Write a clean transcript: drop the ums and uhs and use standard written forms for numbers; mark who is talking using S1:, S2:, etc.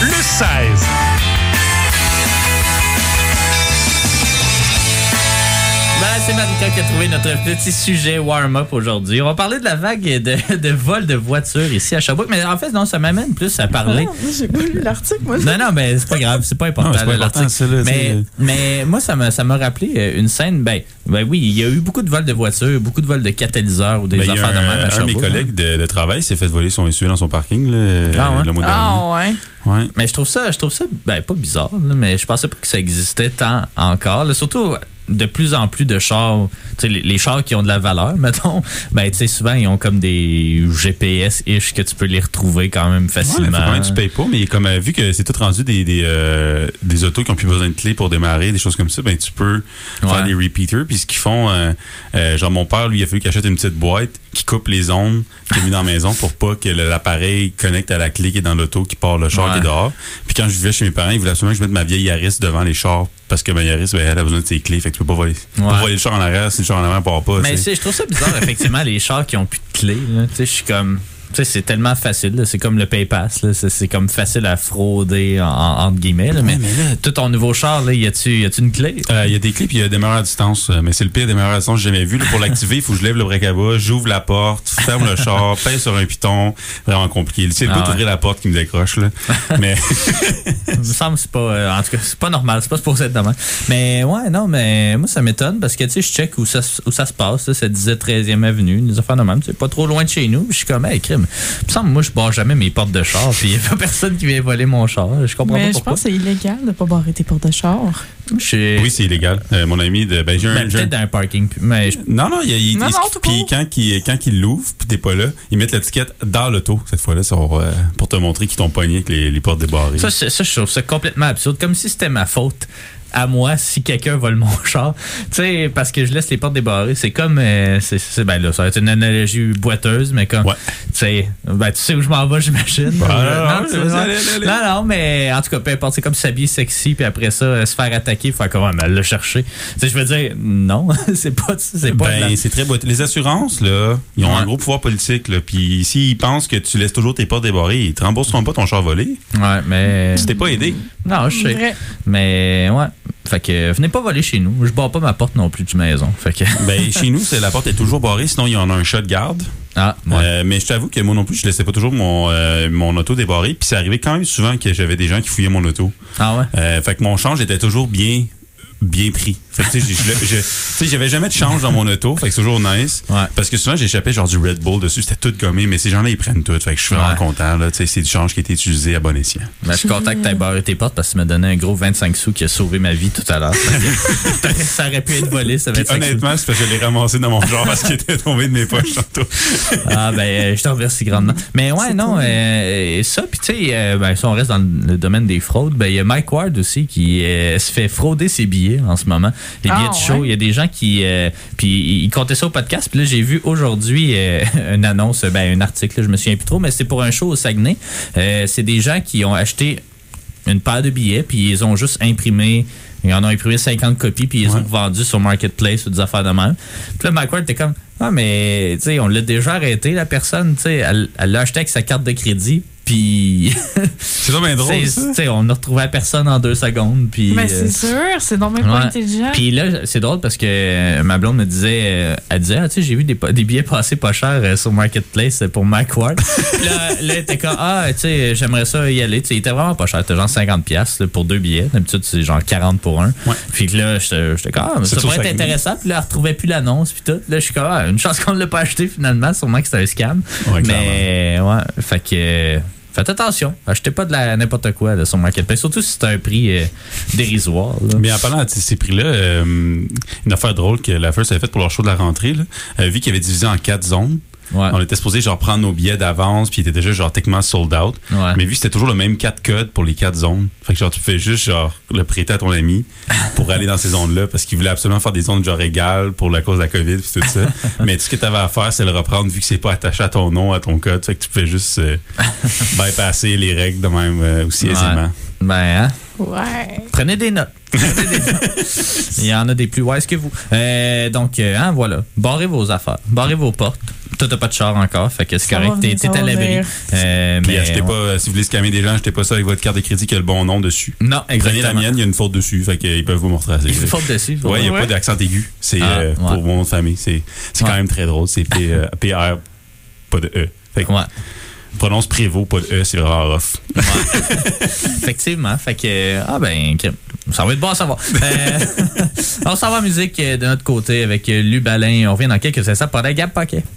S1: plus 16.
S2: C'est Marika qui a trouvé notre petit sujet warm-up aujourd'hui. On va parler de la vague de vol de voitures ici à Sherbrooke. Mais en fait, non, ça m'amène plus à parler.
S3: Non, moi, j'ai pas lu l'article, moi.
S2: Non, mais c'est pas grave, c'est pas important.
S4: Non, c'est pas important,
S2: l'article. Mais moi, ça m'a rappelé une scène. Ben oui, il y a eu beaucoup de vols de voitures, beaucoup de vols de catalyseurs ou des affaires de même à Sherbrooke.
S4: Un de mes collègues de travail s'est fait voler son SUV dans son parking le mois dernier.
S3: Ah ouais.
S4: Ouais.
S2: Mais je trouve ça pas bizarre, là, mais je pensais pas que ça existait tant encore. Là, surtout de plus en plus de chars, les chars qui ont de la valeur, mettons, souvent ils ont comme des GPS-ish que tu peux les retrouver quand même facilement.
S4: Ouais, faut quand même tu payes pas, mais comme vu que c'est tout rendu des autos qui ont plus besoin de clés pour démarrer, des choses comme ça, tu peux faire des repeaters. Puis ce qu'ils font, genre mon père, lui, il a fallu qu'il achète une petite boîte qui coupe les ondes qu'il a mis dans la maison pour pas que l'appareil connecte à la clé qui est dans l'auto qui part le char qui est dehors. Puis quand je vivais chez mes parents, ils voulaient absolument que je mette ma vieille Yaris devant les chars parce que ma Yaris, elle a besoin de ses clés. Fait que tu peux pas voler. Tu peux voler le char en arrière si le char en avant part pas.
S2: Mais je trouve ça bizarre, effectivement, les chars qui ont plus de clés. Je suis comme... Tu sais, c'est tellement facile. Là. C'est comme le PayPass. Là. C'est comme facile à frauder, entre guillemets. Là. Mais là, tout ton nouveau char, là, y a-tu une clé?
S4: Il y a des clés puis il y a des démarreurs à distance. Mais c'est le pire démarreur à distance que j'ai jamais vu. Là, pour l'activer, il faut que je lève le break à bas, j'ouvre la porte, ferme le char, pèse sur un piton. Vraiment compliqué. C'est le bout d'ouvrir la porte qui me décroche. Là. Mais
S2: il me semble que c'est pas... en tout cas, c'est pas normal. C'est pas supposé être demain. Mais mais moi, ça m'étonne parce que tu sais, je check où ça se passe. Là, ça disait 13e Avenue, des affaires de même. C'est pas trop loin de chez nous. Je suis comme, hey, crime. Il me semble, moi, je barre jamais mes portes de char, puis il n'y a pas personne qui vient voler mon char. Je comprends pas pourquoi. Mais je pense
S3: que c'est illégal de ne pas barrer tes portes de char.
S4: Oui, c'est illégal. Mon ami,
S2: peut-être dans un parking. Mais
S4: Non, puis quand il l'ouvre, puis t'es pas là, ils mettent l'étiquette dans l'auto, cette fois-là, pour te montrer qu'ils t'ont pogné avec les portes débarrées.
S2: Ça, je trouve ça complètement absurde, comme si c'était ma faute à moi si quelqu'un vole mon char. Tu sais, parce que je laisse les portes débarrées. C'est comme... là, ça va être une analogie boiteuse, mais comme... Tu sais où je m'en vais, j'imagine. Non, mais en tout cas, peu importe. C'est comme s'habiller sexy, puis après ça, se faire attaquer, faire comment elle le chercher. Tu sais, je veux dire, non, c'est pas
S4: c'est très boiteux. Les assurances, là, ils ont un gros pouvoir politique, là, puis s'ils pensent que tu laisses toujours tes portes débarrées, ils te rembourseront pas ton char volé.
S2: Ouais, mais...
S4: Tu t'es pas aidé.
S2: Non, je sais. Mais, fait que venez pas voler chez nous. Je barre pas ma porte non plus de maison. Fait que...
S4: chez nous, la porte est toujours barrée, sinon il y en a un chat de garde. Mais je t'avoue que moi non plus, je laissais pas toujours mon auto débarré. Puis c'est arrivé quand même souvent que j'avais des gens qui fouillaient mon auto. Fait que mon change était toujours bien pris. Fait que tu sais, j'avais jamais de change dans mon auto, fait que c'est toujours nice. Parce que souvent j'échappais genre du Red Bull dessus, c'était tout gommé, mais ces gens-là ils prennent tout, fait que je suis vraiment content là, tu sais, c'est du change qui a été utilisé à bon escient.
S2: Je suis content que t'aies barré tes portes parce que tu m'as donné un gros 25 sous qui a sauvé ma vie tout à l'heure. Ça aurait pu être volé, ça va être
S4: honnêtement, c'est parce que je l'ai ramassé dans mon genre parce qu'il était tombé de mes poches tantôt.
S2: Je te remercie grandement. Mais ça, puis tu sais, si on reste dans le domaine des fraudes, il y a Mike Ward aussi qui se fait frauder ses billets en ce moment. Les billets de show, il y a des gens qui... puis ils comptaient ça au podcast. Puis là, j'ai vu aujourd'hui une annonce, un article, je me souviens plus trop, mais c'est pour un show au Saguenay. C'est des gens qui ont acheté une paire de billets, puis ils ont juste imprimé... Ils en ont imprimé 50 copies, puis ils les ont vendus sur Marketplace ou des affaires de même. Puis là, Mike Ward était comme... Ah, mais, tu sais, on l'a déjà arrêté, la personne, tu sais, elle l'a acheté avec sa carte de crédit. Puis.
S4: C'est donc bien drôle.
S2: On ne retrouvait personne en 2 secondes. Puis,
S3: mais c'est sûr, c'est donc bien pas intelligent.
S2: Puis là, c'est drôle parce que ma blonde me disait, tu sais, j'ai vu des billets passer pas chers sur Marketplace pour Mike Ward. Puis là, elle était comme, tu sais, j'aimerais ça y aller. Tu sais, il était vraiment pas cher. C'était genre 50$ pour 2 billets. D'habitude, c'est genre 40 pour un. Puis là, j'étais comme, ça pourrait être intéressant. Puis là, elle retrouvait plus l'annonce. Puis tout. Là, je suis comme, une chance qu'on ne l'a pas acheté finalement. Sûrement que c'était un scam. Mais, fait que. Faites attention, achetez pas de n'importe quoi là, sur Marketplace, surtout si c'est un prix dérisoire. Là.
S4: Mais en parlant de ces prix-là, une affaire drôle que la First avait faite pour leur show de la rentrée, là, vu qu'il avait divisé en 4 zones, on était supposé genre prendre nos billets d'avance, puis il était déjà genre techniquement sold out. Mais vu que c'était toujours le même 4 codes pour les 4 zones, fait que genre tu fais juste genre le prêter à ton ami pour aller dans ces zones-là, parce qu'il voulait absolument faire des zones genre égales pour la cause de la COVID puis tout ça. Mais tout ce que tu avais à faire, c'est le reprendre vu que c'est pas attaché à ton nom, à ton code. Fait que tu pouvais juste bypasser les règles de même aussi aisément.
S3: Ouais.
S2: Prenez des notes. Il y en a des plus wise que vous. Donc, voilà. Barrez vos affaires. Barrez vos portes. Toi, t'as pas de char encore, fait que c'est correct. T'es à l'abri.
S4: Puis achetez pas, si vous voulez scammer des gens, achetez pas ça avec votre carte de crédit qui a le bon nom dessus.
S2: Non, exactement.
S4: Prenez la mienne, il y a une faute dessus, fait qu'ils peuvent vous montrer.
S2: Il y a une faute dessus.
S4: Ouais, il n'y a pas d'accent aigu. C'est pour mon nom de famille. C'est quand même très drôle. C'est PR, pas de E. Fait que, prononce Prévost, pas de E, c'est vraiment rough.
S2: Ouais. Effectivement. Fait que, ça va être bon à savoir. On s'en va en musique de notre côté avec Lubalin. On revient dans quelques instants pour la Gab Paquet.